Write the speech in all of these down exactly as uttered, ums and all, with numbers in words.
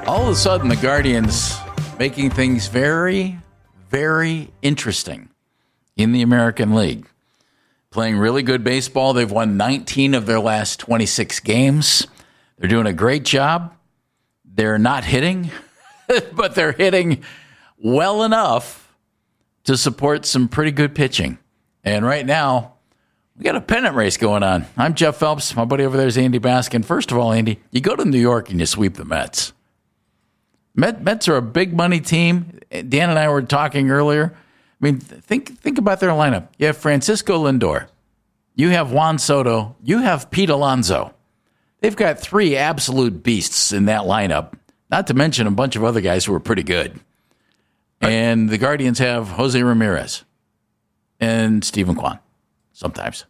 All of a sudden, the Guardians making things very, very interesting in the American League. Playing really good baseball. They've won nineteen of their last twenty-six games. They're doing a great job. They're not hitting, but they're hitting well enough to support some pretty good pitching. And right now, we got a pennant race going on. I'm Jeff Phelps. My buddy over there is Andy Baskin. First of all, Andy, you go to New York and you sweep the Mets. Met, Mets are a big money team. Dan and I were talking earlier. I mean, think think about their lineup. You have Francisco Lindor. You have Juan Soto. You have Pete Alonso. They've got three absolute beasts in that lineup, not to mention a bunch of other guys who are pretty good. And the Guardians have Jose Ramirez and Stephen Kwan sometimes.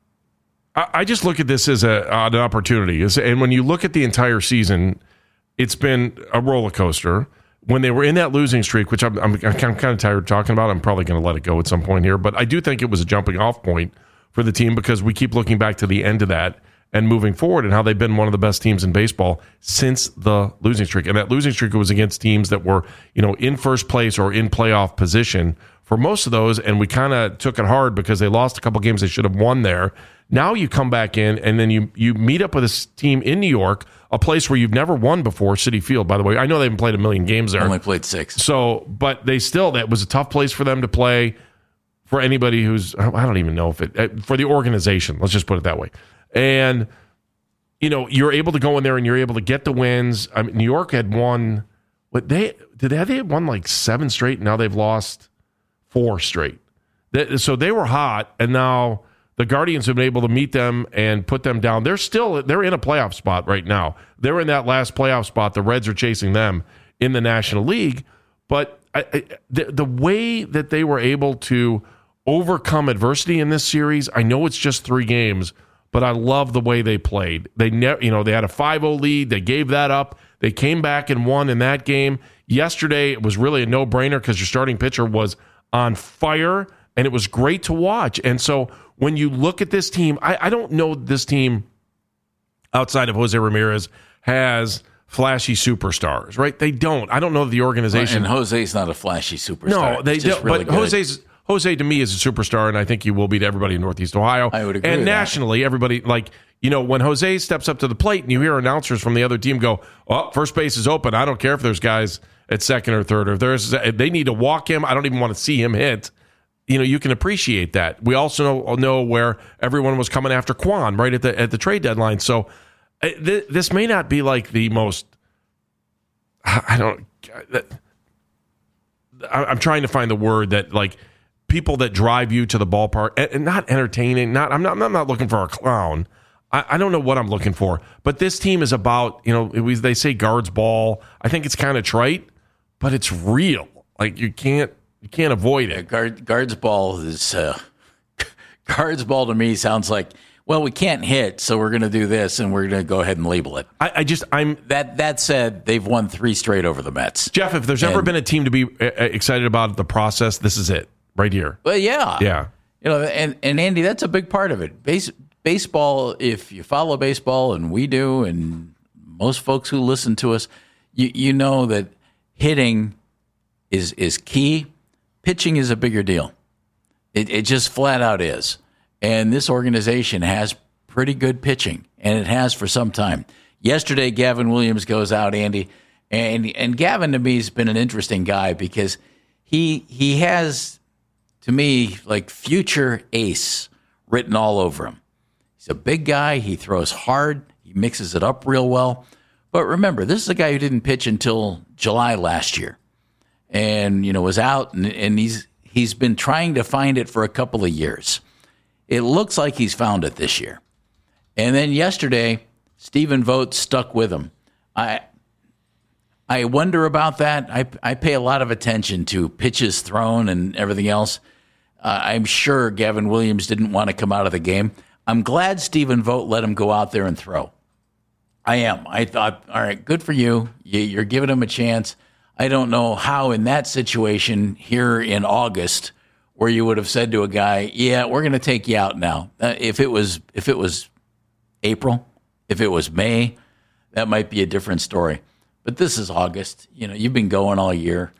I just look at this as a, an opportunity. And when you look at the entire season, it's been a roller coaster. When they were in that losing streak, which I'm, I'm, I'm kind of tired of talking about, I'm probably going to let it go at some point here. But I do think it was a jumping off point for the team because we keep looking back to the end of that and moving forward and how they've been one of the best teams in baseball since the losing streak. And that losing streak was against teams that were, you know, in first place or in playoff position for most of those. And we kind of took it hard because they lost a couple games they should have won there. Now you come back in and then you you meet up with this team in New York, a place where you've never won before, Citi Field, by the way. I know they haven't played a million games there. Only played six. So, but they still, that was a tough place for them to play for anybody who's, I don't even know if it, for the organization, let's just put it that way. And, you know, you're able to go in there and you're able to get the wins. I mean, New York had won, what they, did they, they had won like seven straight, and now they've lost four straight. So they were hot, and now the Guardians have been able to meet them and put them down. They're still, they're in a playoff spot right now. They're in that last playoff spot. The Reds are chasing them in the National League. But I, I, the, the way that they were able to overcome adversity in this series, I know it's just three games, but I love the way they played. They never, you know, they had a five oh lead. They gave that up. They came back and won in that game. Yesterday, it was really a no-brainer because your starting pitcher was on fire, and it was great to watch. And so when you look at this team, I, I don't know this team outside of Jose Ramirez has flashy superstars, right? They don't. I don't know the organization. Well, and Jose's not a flashy superstar. No, they don't. Really but good. Jose's Jose to me is a superstar, and I think he will be to everybody in Northeast Ohio. I would agree. And with nationally, that. everybody, like, you know, when Jose steps up to the plate and you hear announcers from the other team go, "Oh, first base is open. I don't care if there's guys at second or third, or if there's if they need to walk him. I don't even want to see him hit." You know, you can appreciate that. We also know, know where everyone was coming after Kwan right at the at the trade deadline. So uh, th- this may not be like the most. I don't. I, I'm trying to find the word that like people that drive you to the ballpark and, and not entertaining. Not I'm not I'm not looking for a clown. I, I don't know what I'm looking for. But this team is about, you know, it was, they say guards ball. I think it's kind of trite, but it's real. Like you can't. You can't avoid it. Yeah, guard, guards ball is uh, guards ball to me sounds like, well, we can't hit, so we're going to do this, and we're going to go ahead and label it. I, I just I'm that that said, they've won three straight over the Mets. Jeff, if there's and, ever been a team to be excited about the process, this is it right here. Well, yeah, yeah. You know, and and Andy, that's a big part of it. Base, baseball. If you follow baseball, and we do, and most folks who listen to us, you you know that hitting is is key. Pitching is a bigger deal. It, it just flat out is. And this organization has pretty good pitching, and it has for some time. Yesterday, Gavin Williams goes out, Andy, and and Gavin to me has been an interesting guy because he he has, to me, like future ace written all over him. He's a big guy. He throws hard. He mixes it up real well. But remember, this is a guy who didn't pitch until July last year. And, you know, was out, and, and he's he's been trying to find it for a couple of years. It looks like he's found it this year. And then yesterday, Stephen Vogt stuck with him. I I wonder about that. I, I pay a lot of attention to pitches thrown and everything else. Uh, I'm sure Gavin Williams didn't want to come out of the game. I'm glad Stephen Vogt let him go out there and throw. I am. I thought, all right, good for you. you you're giving him a chance. I don't know how in that situation here in August where you would have said to a guy, yeah, we're going to take you out now. Uh, if it was if it was April, if it was May, that might be a different story. But this is August. You know, you've been going all year.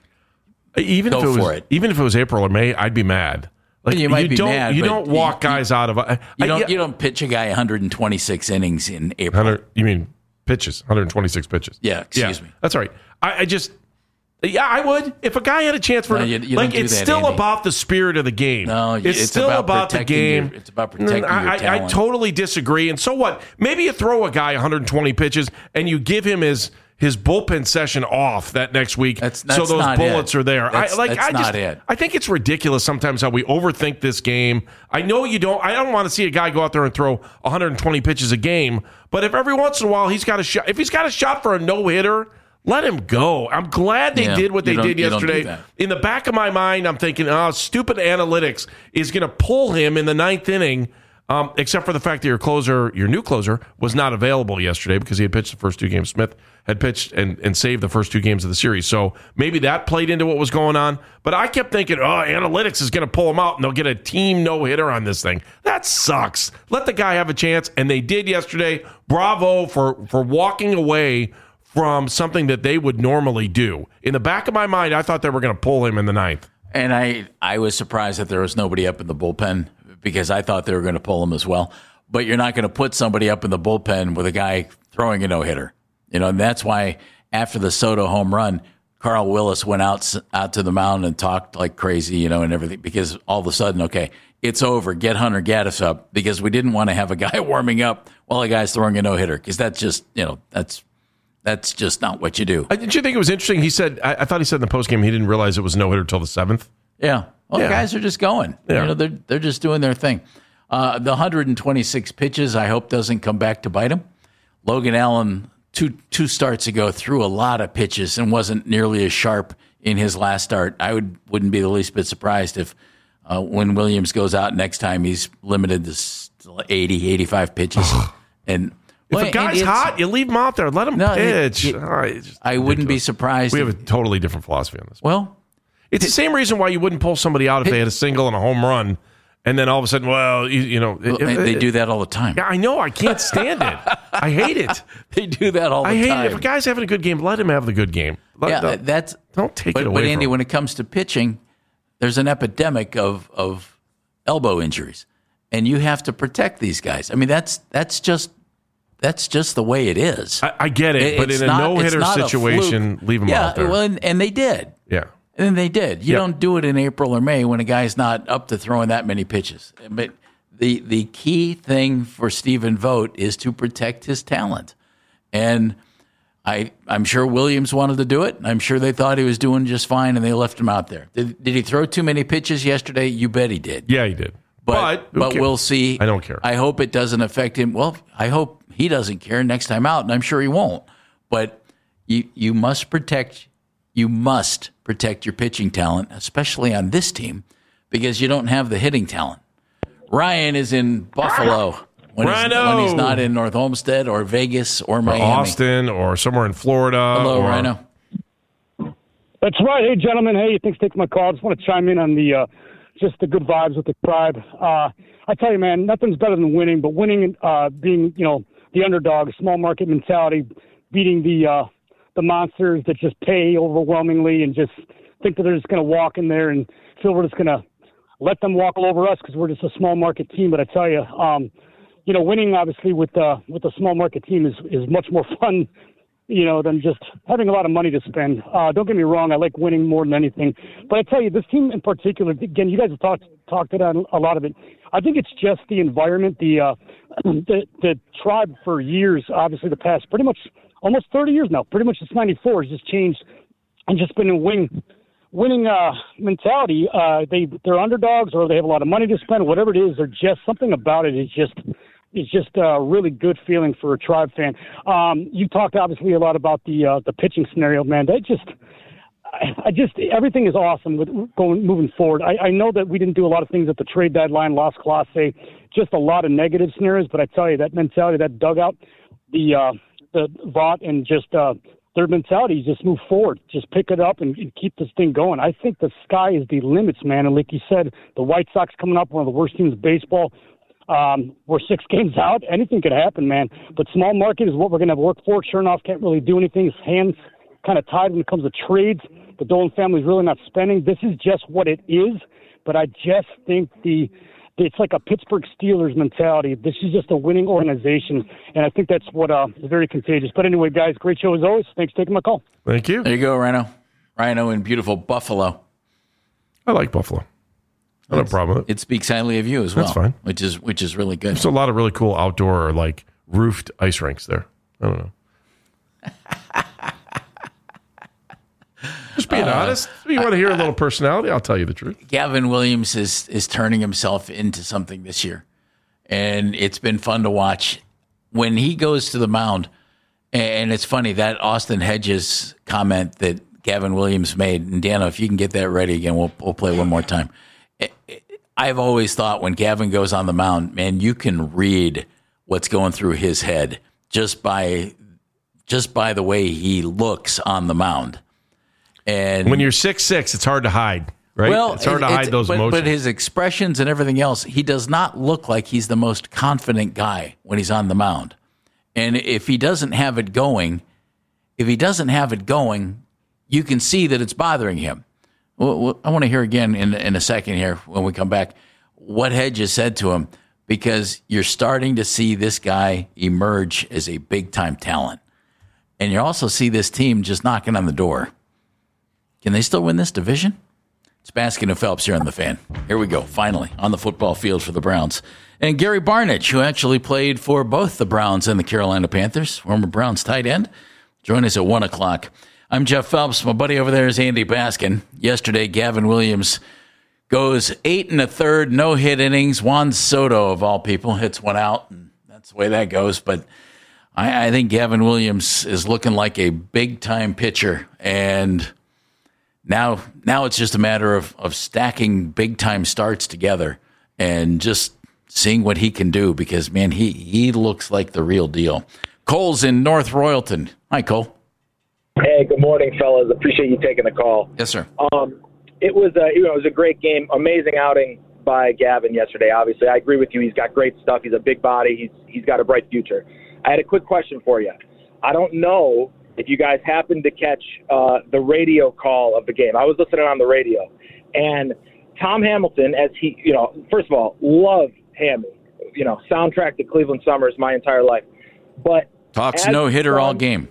Even Go if it was, for it. even if it was April or May, I'd be mad. Like You might be don't, mad, You but don't walk you- guys out of. I, You I- don't yeah, you don't pitch a guy one hundred twenty-six innings in April. one hundred You mean pitches? one hundred twenty-six pitches. Yeah, excuse me. That's all right. I, I just. Yeah, I would. If a guy had a chance for No, it. you- you like, don't do it's that, still Andy. about the spirit of the game. No, it's, it's still about about, the protecting game. your- it's about protecting I, your I, I talent. totally disagree. And so what? Maybe you throw a guy one hundred twenty pitches and you give him his his bullpen session off that next week, That's- so that's those not bullets it. are there. That's- I like. that's I just. not it. I think it's ridiculous sometimes how we overthink this game. I know you don't. I don't want to see a guy go out there and throw one hundred twenty pitches a game. But if every once in a while he's got a shot, if he's got a shot for a no hitter, let him go. I'm glad they Yeah, did what you they don't- did you don't do yesterday. that. In the back of my mind, I'm thinking, oh, stupid analytics is going to pull him in the ninth inning. Um, except for the fact that your closer, your new closer, was not available yesterday because he had pitched the first two games. Smith had pitched and, and saved the first two games of the series. So maybe that played into what was going on. But I kept thinking, oh, analytics is going to pull him out and they'll get a team no-hitter on this thing. That sucks. Let the guy have a chance. And they did yesterday. Bravo for, for walking away from something that they would normally do. In the back of my mind, I thought they were going to pull him in the ninth. And I, I was surprised that there was nobody up in the bullpen because I thought they were going to pull him as well. But you're not going to put somebody up in the bullpen with a guy throwing a no-hitter. You know, and that's why after the Soto home run, Carl Willis went out out to the mound and talked like crazy, you know, and everything, because all of a sudden, okay, it's over. Get Hunter Gaddis up, because we didn't want to have a guy warming up while a guy's throwing a no-hitter, because that's just, you know, that's that's just not what you do. Uh, Did you think it was interesting? He said, I, I thought he said in the postgame he didn't realize it was no hitter until the seventh. Yeah. Well, Yeah. the guys are just going. Yeah. You know, they're they're just doing their thing. Uh, the one hundred twenty-six pitches, I hope doesn't come back to bite him. Logan Allen, two two starts ago, threw a lot of pitches and wasn't nearly as sharp in his last start. I would wouldn't be the least bit surprised if uh, when Williams goes out next time, he's limited to s- eighty, eighty-five pitches. and If well, a guy's and it's- hot, you leave him out there. Let him No, it- pitch. it- Oh, it's just I wouldn't be ridiculous. surprised. We have a if- totally different philosophy on this. well, It's the same reason why you wouldn't pull somebody out if they had a single and a home run, and then all of a sudden, well, you, you know, well, it- they it- do that all the time. Yeah, I know. I can't stand it. I hate it. They do that all the I hate time. it. If a guy's having a good game, let him have the good game. Let, yeah, don't, that's don't take but, it away But Andy, from him. when it comes to pitching, there's an epidemic of of elbow injuries, and you have to protect these guys. I mean, that's that's just that's just the way it is. I, I get it, It- but it's in a not- it's no-hitter not a situation, fluke. leave him yeah, out there. well, and, and they did. yeah. And they did. You Yep. don't do it in April or May when a guy's not up to throwing that many pitches. But the the key thing for Stephen Vogt is to protect his talent. And I I'm sure Williams wanted to do it. I'm sure they thought he was doing just fine, and they left him out there. Did, did he throw too many pitches yesterday? You bet he did. Yeah, he did. But who but cares? we'll see. I don't care. I hope it doesn't affect him. Well, I hope he doesn't care next time out, and I'm sure he won't. But you you must protect you must protect your pitching talent, especially on this team, because you don't have the hitting talent. Ryan is in Buffalo when, he's, Rhino! when he's not in North Homestead or Vegas or Or Miami. Austin or somewhere in Florida. Hello, or, Rhino. That's right. Hey, gentlemen. Hey, thanks for taking my call. I just want to chime in on the uh, just the good vibes with the tribe. Uh, I tell you, man, nothing's better than winning, but winning, uh, being, you know, the underdog, small market mentality, beating the uh, the monsters that just pay overwhelmingly and just think that they're just going to walk in there and feel we're just going to let them walk all over us because we're just a small market team. But I tell you, um, you know, winning obviously with uh, with a small market team is, is much more fun, you know, than just having a lot of money to spend. Uh, don't get me wrong, I like winning more than anything. But I tell you, this team in particular, again, you guys have talked talked about a lot of it. I think it's just the environment, the uh, the, the tribe for years, obviously the past pretty much almost thirty years now, pretty much since ninety-four has just changed and just been a wing. Winning uh, mentality, uh, they they're underdogs or they have a lot of money to spend, whatever it is. They're just something about it is just it's just a really good feeling for a Tribe fan. Um, you talked obviously a lot about the uh, the pitching scenario, man. That just I, I just everything is awesome with going moving forward. I, I know that we didn't do a lot of things at the trade deadline, lost Clase, just a lot of negative scenarios. But I tell you, that mentality, that dugout, the uh, the Vaught and just. Uh, Their mentality is just move forward, just pick it up and, and keep this thing going. I think the sky is the limits, man. And like you said, the White Sox coming up, one of the worst teams in baseball. Um, we're six games out. Anything could happen, man. But small market is what we're going to have work for. Chernoff can't really do anything. His hands kind of tied when it comes to trades. The Dolan family's really not spending. This is just what it is. But I just think the it's like a Pittsburgh Steelers mentality. This is just a winning organization, and I think that's what uh, is very contagious. But anyway, guys, great show as always. Thanks for taking my call. Thank you. There you go, Rhino. Rhino in beautiful Buffalo. I like Buffalo. I don't have a problem with it. It speaks highly of you as well. That's fine. Which is which is really good. There's a lot of really cool outdoor, like, roofed ice rinks there. I don't know. Just being uh, honest. If you want to hear a little personality, I'll tell you the truth. Gavin Williams is is turning himself into something this year, and it's been fun to watch. When he goes to the mound, and it's funny, that Austin Hedges comment that Gavin Williams made, and Dano, if you can get that ready again, we'll, we'll play one more time. I've always thought when Gavin goes on the mound, man, you can read what's going through his head just by just by the way he looks on the mound. And when you're six six, it's hard to hide, right? Well, it's hard to hide those but, emotions. But his expressions and everything else, he does not look like he's the most confident guy when he's on the mound. And if he doesn't have it going, if he doesn't have it going, you can see that it's bothering him. Well, I want to hear again in, in a second here when we come back what Hedges said to him, because you're starting to see this guy emerge as a big-time talent. And you also see this team just knocking on the door. Can they still win this division? It's Baskin and Phelps here on The Fan. Here we go, finally, on the football field for the Browns. And Gary Barnidge, who actually played for both the Browns and the Carolina Panthers, former Browns tight end, join us at one o'clock. I'm Jeff Phelps. My buddy over there is Andy Baskin. Yesterday, Gavin Williams goes eight and a third, no-hit innings. Juan Soto, of all people, hits one out, and that's the way that goes. But I, I think Gavin Williams is looking like a big-time pitcher, and now now it's just a matter of, of stacking big-time starts together and just seeing what he can do because, man, he, he looks like the real deal. Cole's in North Royalton. Hi, Cole. Hey, good morning, fellas. Appreciate you taking the call. Yes, sir. Um, it was a, you know, it was a great game, amazing outing by Gavin yesterday. Obviously, I agree with you. He's got great stuff. He's a big body. He's he's got a bright future. I had a quick question for you. I don't know if you guys happened to catch uh, the radio call of the game. I was listening on the radio, and Tom Hamilton, as he, you know, first of all, love Hammy. You know, soundtrack to Cleveland Summers my entire life, but talks no hitter all game.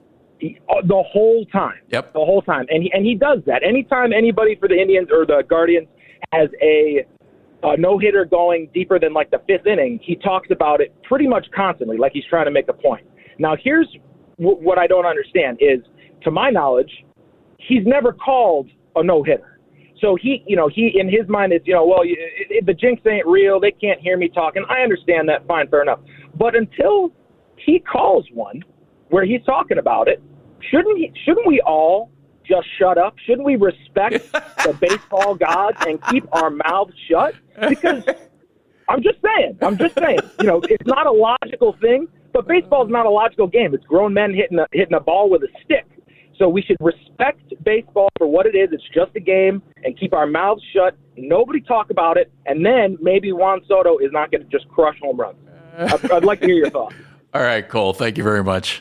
The whole time. Yep. The whole time. And he, and he does that. Anytime anybody for the Indians or the Guardians has a, a no-hitter going deeper than like the fifth inning, he talks about it pretty much constantly, like he's trying to make a point. Now, here's w- what I don't understand is, to my knowledge, he's never called a no-hitter. So he, you know, he in his mind, it's, you know, well, it, it, the jinx ain't real. They can't hear me talking. I understand that. Fine, fair enough. But until he calls one where he's talking about it, shouldn't he, shouldn't we all just shut up? Shouldn't we respect the baseball gods and keep our mouths shut? Because I'm just saying, I'm just saying, you know, it's not a logical thing, but baseball is not a logical game. It's grown men hitting a, hitting a ball with a stick. So we should respect baseball for what it is. It's just a game, and keep our mouths shut. Nobody talk about it, and then maybe Juan Soto is not going to just crush home runs. I'd, I'd like to hear your thoughts. All right, Cole. Thank you very much.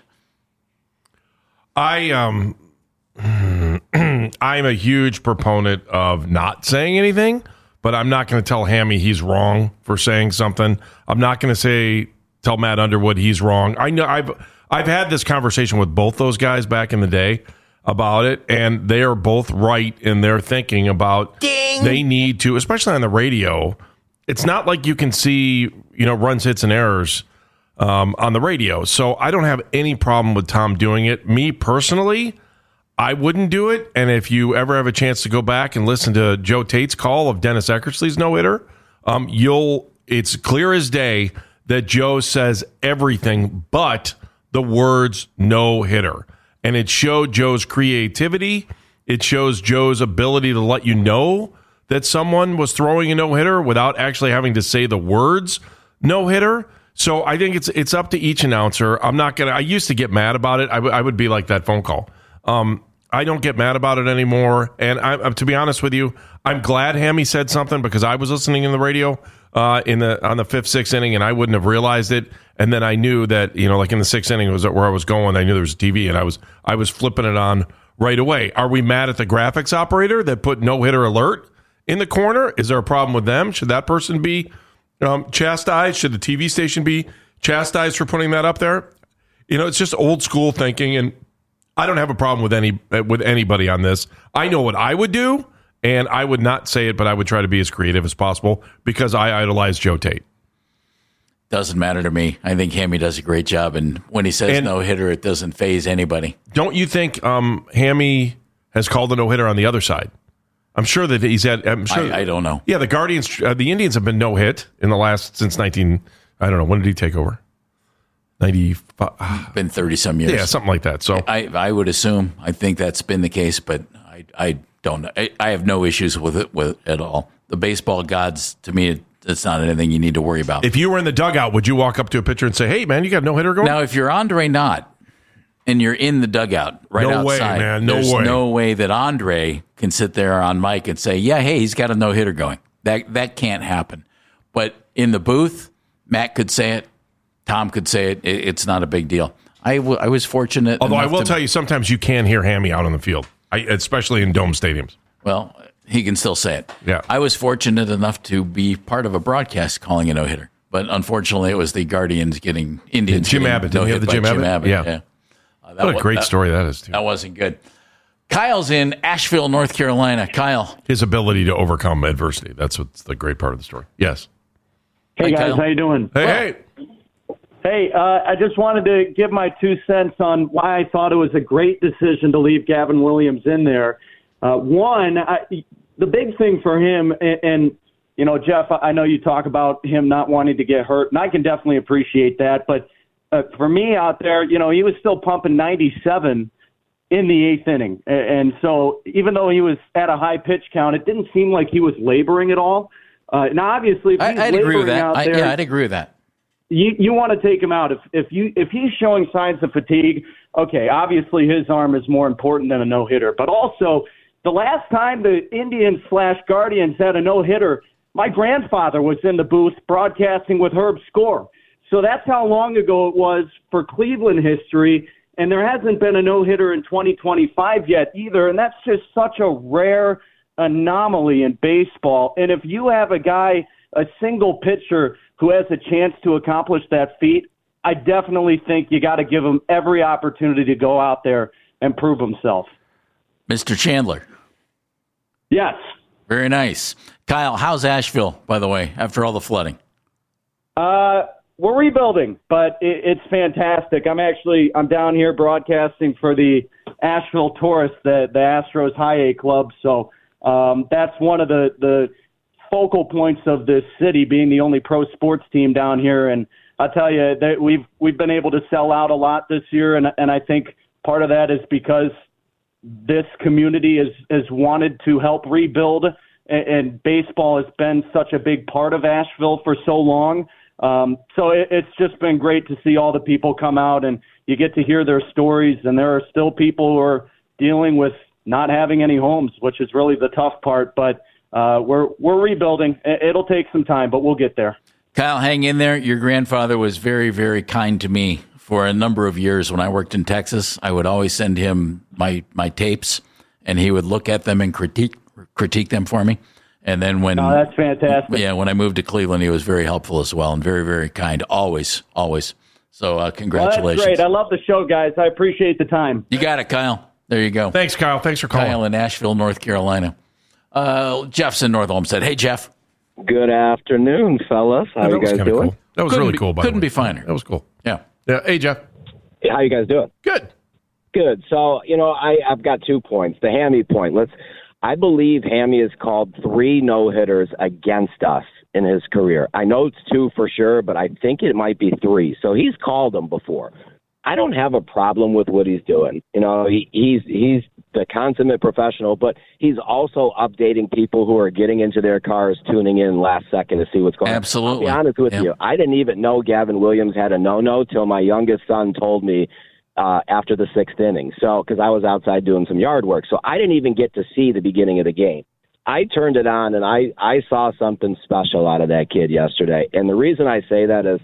I um, I'm a huge proponent of not saying anything, but I'm not going to tell Hammy he's wrong for saying something. I'm not going to say tell Matt Underwood he's wrong. I know I've I've had this conversation with both those guys back in the day about it, and they are both right in their thinking about Ding. They need to, especially on the radio. It's not like you can see, you know, runs, hits, and errors Um, on the radio. So I don't have any problem with Tom doing it. Me personally, I wouldn't do it. And if you ever have a chance to go back and listen to Joe Tate's call of Dennis Eckersley's no-hitter, um, you'll it's clear as day that Joe says everything but the words no-hitter. And it showed Joe's creativity. It shows Joe's ability to let you know that someone was throwing a no-hitter without actually having to say the words no-hitter. So I think it's it's up to each announcer. I'm not going to – I used to get mad about it. I, w- I would be like that phone call. Um, I don't get mad about it anymore. And I, to be honest with you, I'm glad Hammy said something because I was listening in the radio uh, in the on the fifth, sixth inning, and I wouldn't have realized it. And then I knew that, you know, like in the sixth inning was where I was going. I knew there was a T V, and I was I was flipping it on right away. Are we mad at the graphics operator that put no hitter alert in the corner? Is there a problem with them? Should that person be um, chastised? Should the T V station be chastised for putting that up there? You know, it's just old school thinking, and I don't have a problem with any with anybody on this. I know what I would do, and I would not say it, but I would try to be as creative as possible because I idolize Joe Tate. Doesn't matter to me. I think Hammy does a great job, and when he says And- no hitter, it doesn't faze anybody. Don't you think um, Hammy has called a no hitter on the other side? I'm sure that he's had. I'm sure. I, I don't know. Yeah, the Guardians, uh, the Indians have been no hit in the last since nineteen. I don't know, when did he take over? ninety-five. Been thirty some years. Yeah, something like that. So I I would assume. I think that's been the case, but I I don't know. I, I have no issues with it with at all. The baseball gods, to me, it, it's not anything you need to worry about. if you were in the dugout, would you walk up to a pitcher and say, "Hey, man, you got no hitter going"? Now, if you're Andre Knott and you're in the dugout right No way, outside, man. No there's way. no way that Andre can sit there on mic and say, "Yeah, hey, he's got a no hitter going." That that can't happen. But in the booth, Matt could say it, Tom could say it. it it's not a big deal. I, w- I was fortunate. Although I enough will to, tell you, sometimes you can hear Hammy out on the field, I, especially in dome stadiums. Well, he can still say it. Yeah. I was fortunate enough to be part of a broadcast calling a no hitter, but unfortunately, it was the Guardians getting Indians. Jim getting Abbott. Didn't he have no-hit the by Jim Abbott? Yeah. Yeah. Uh, that What a wa- great that- story that is, too. That wasn't good. Kyle's in Asheville, North Carolina. Kyle. His ability to overcome adversity. That's what's the great part of the story. Yes. Hey, Hi, guys, Kyle. how you doing? Hey, Well- hey. Hey, uh, I just wanted to give my two cents on why I thought it was a great decision to leave Gavin Williams in there. Uh, one, I, the big thing for him, and, and, you know, Jeff, I know you talk about him not wanting to get hurt, and I can definitely appreciate that. But uh, for me out there, you know, he was still pumping ninety-seven in the eighth inning. And, and so even though he was at a high pitch count, it didn't seem like he was laboring at all. Uh, now, obviously, if I, he's I'd agree with laboring that. out I, there, yeah, I'd agree with that. you you want to take him out if if you if he's showing signs of fatigue. Okay, obviously his arm is more important than a no hitter, but also the last time the Indians slash Guardians had a no hitter, my grandfather was in the booth broadcasting with Herb Score. So that's how long ago it was for Cleveland history, and there hasn't been a no hitter in twenty twenty-five yet either, and that's just such a rare anomaly in baseball. And if you have a guy, a single pitcher who has a chance to accomplish that feat, I definitely think you got to give him every opportunity to go out there and prove himself. Mister Chandler. Yes. Very nice. Kyle, how's Asheville, by the way, after all the flooding? Uh, we're rebuilding, but it, it's fantastic. I'm actually I'm down here broadcasting for the Asheville Tourists, the, the Astros High A Club. So um, that's one of the, the focal points of this city, being the only pro sports team down here. And I'll tell you that we've we've been able to sell out a lot this year, and and I think part of that is because this community is has wanted to help rebuild, and, and baseball has been such a big part of Asheville for so long. Um, so it, it's just been great to see all the people come out, and you get to hear their stories. And there are still people who are dealing with not having any homes, which is really the tough part. But uh, we're we're rebuilding. It'll take some time, but we'll get there. Kyle, hang in there. Your grandfather was very, very kind to me for a number of years when I worked in Texas. I would always send him my, my tapes, and he would look at them and critique critique them for me. And then when Oh, that's fantastic. yeah, when I moved to Cleveland, he was very helpful as well and very, very kind. Always, always. So uh, Well, congratulations. that's great. I love the show, guys. I appreciate the time. You got it, Kyle. There you go. Thanks, Kyle. Thanks for calling. Kyle in Asheville, North Carolina. Uh, Jeff's in North Olmsted. Hey, Jeff. Good afternoon, fellas. How Yeah, that you was guys kinda doing? cool. That was Couldn't really be- cool, by couldn't the way. be finer. That was cool. Yeah. Yeah. Hey, Jeff. How you guys doing? Good. Good. So, you know, I, I've got two points. The Hammy point. Let's. I believe Hammy has called three no-hitters against us in his career. I know it's two for sure, but I think it might be three. So he's called them before. I don't have a problem with what he's doing. You know, he, he's he's the consummate professional, but he's also updating people who are getting into their cars, tuning in last second to see what's going Absolutely. on. I'll be honest with Yeah. you. I didn't even know Gavin Williams had a no-no till my youngest son told me uh, after the sixth inning. So, because I was outside doing some yard work. So I didn't even get to see the beginning of the game. I turned it on, and I, I saw something special out of that kid yesterday. And the reason I say that is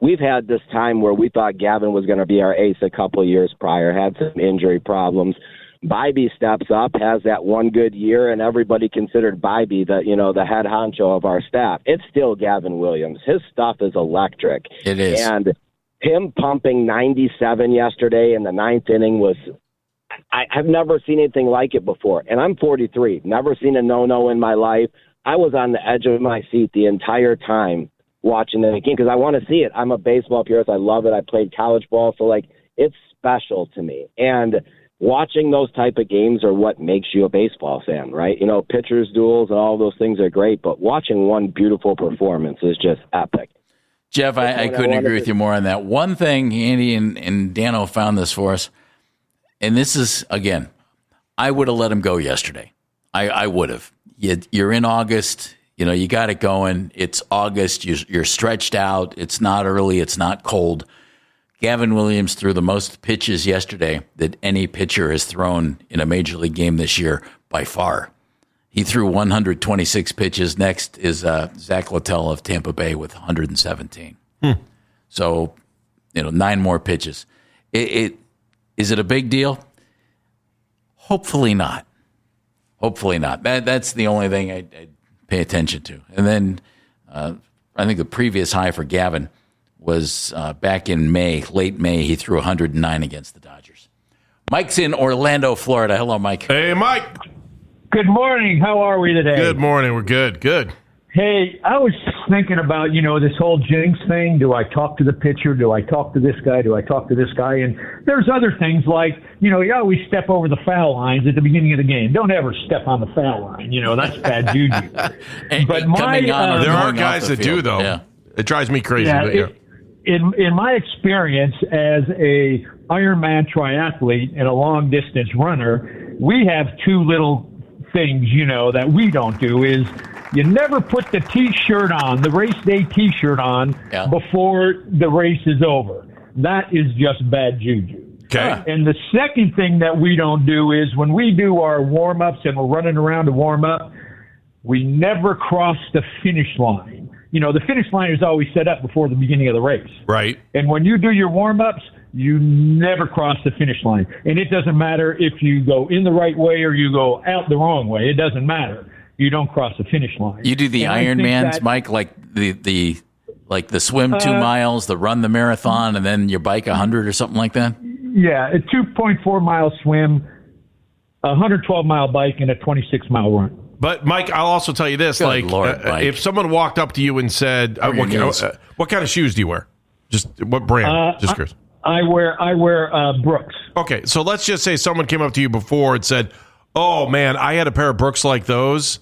we've had this time where we thought Gavin was going to be our ace a couple of years prior, had some injury problems. Bybee steps up, has that one good year, and everybody considered Bybee the, you know, the head honcho of our staff. It's still Gavin Williams. His stuff is electric. It is. And him pumping ninety-seven yesterday in the ninth inning was, I, I've never seen anything like it before. And I'm forty-three, never seen a no-no in my life. I was on the edge of my seat the entire time watching the game because I want to see it. I'm a baseball purist. I love it. I played college ball, so, like, it's special to me. And watching those type of games are what makes you a baseball fan, right? You know, pitchers, duels, and all those things are great, but watching one beautiful performance is just epic. Jeff, I, I couldn't agree with you more on that. One thing, Andy and, and Dano found this for us, and this is, again, I would have let him go yesterday. I, I would have. You, you're in August. You know, you got it going. It's August. You're, you're stretched out. It's not early. It's not cold. Gavin Williams threw the most pitches yesterday that any pitcher has thrown in a major league game this year by far. He threw one hundred twenty-six pitches. Next is uh, Zach Littell of Tampa Bay with one hundred seventeen. Hmm. So, you know, nine more pitches. It, it is it a big deal? Hopefully not. Hopefully not. That that's the only thing I I'd pay attention to. And then uh, I think the previous high for Gavin was uh, back in May, late May. He threw one hundred nine against the Dodgers. Mike's in Orlando, Florida. Hello, Mike. Hey, Mike. Good morning. How are we today? Good morning. We're good. Good. Hey, I was thinking about, you know, this whole jinx thing. Do I talk to the pitcher? Do I talk to this guy? Do I talk to this guy? And there's other things like, you know, you always step over the foul lines at the beginning of the game. Don't ever step on the foul line. You know, that's bad juju. But my, uh, there are guys that do, though. Yeah. It drives me crazy. Yeah, but, yeah. It, in in my experience as a Ironman triathlete and a long distance runner, we have two little things, you know, that we don't do is you never put the T-shirt on, the race day T-shirt on yeah. before the race is over. That is just bad juju. Okay. And the second thing that we don't do is when we do our warm-ups and we're running around to warm up, we never cross the finish line. You know, the finish line is always set up before the beginning of the race. Right. And when you do your warm-ups, you never cross the finish line. And it doesn't matter if you go in the right way or you go out the wrong way. It doesn't matter. You don't cross the finish line. You do the Ironmans, Mike, like the, the like the swim two uh, miles, the run the marathon, and then your bike one hundred or something like that? Yeah, a two point four mile swim, a one hundred twelve mile bike, and a twenty-six mile run. But, Mike, I'll also tell you this. Good like, Lord, uh, if someone walked up to you and said, uh, what, uh, what kind of shoes do you wear? Just what brand? Uh, Just curious. I, I wear I wear uh, Brooks. Okay, so let's just say someone came up to you before and said, oh, man, I had a pair of Brooks like those,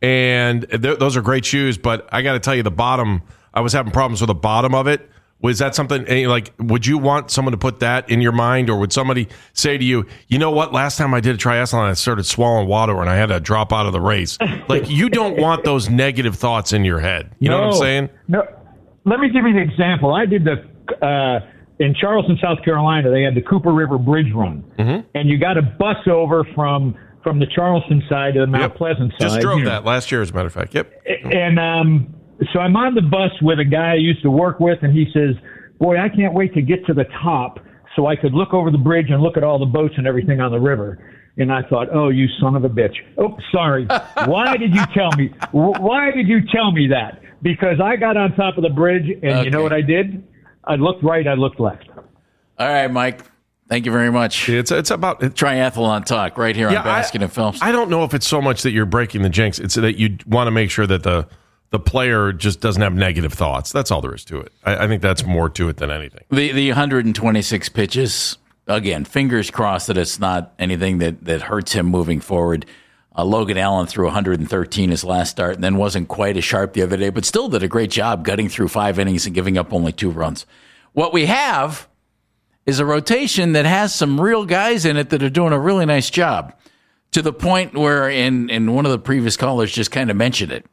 and th- those are great shoes, but I got to tell you, the bottom, I was having problems with the bottom of it. Was that something, like, would you want someone to put that in your mind, or would somebody say to you, you know what, last time I did a triathlon, I started swallowing water and I had to drop out of the race? Like, you don't want those negative thoughts in your head. You no, know what I'm saying? No. Let me give you an example. I did the, uh, in Charleston, South Carolina, they had the Cooper River Bridge Run. Mm-hmm. And you got a bus over from, from the Charleston side to the Mount yep. Pleasant side. Just drove you know. that last year, as a matter of fact. Yep. And, um, so I'm on the bus with a guy I used to work with, and he says, boy, I can't wait to get to the top so I could look over the bridge and look at all the boats and everything on the river. And I thought, oh, you son of a bitch. Oh, sorry. Why did you tell me? Why did you tell me that? Because I got on top of the bridge, and okay. you know what I did? I looked right, I looked left. All right, Mike. Thank you very much. It's it's about it, triathlon talk right here yeah, on Baskin I, and Phelps. I don't know if it's so much that you're breaking the jinx. It's that you want to make sure that the the player just doesn't have negative thoughts. That's all there is to it. I, I think that's more to it than anything. The the one hundred twenty-six pitches, again, fingers crossed that it's not anything that, that hurts him moving forward. Uh, Logan Allen threw one hundred thirteen his last start and then wasn't quite as sharp the other day, but still did a great job gutting through five innings and giving up only two runs. What we have is a rotation that has some real guys in it that are doing a really nice job, to the point where, in, in one of the previous callers just kind of mentioned it,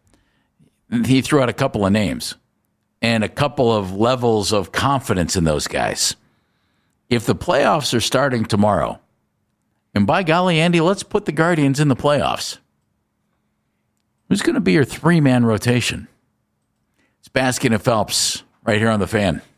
he threw out a couple of names and a couple of levels of confidence in those guys. If the playoffs are starting tomorrow, and by golly, Andy, let's put the Guardians in the playoffs, who's going to be your three-man rotation? It's Baskin and Phelps right here on The Fan.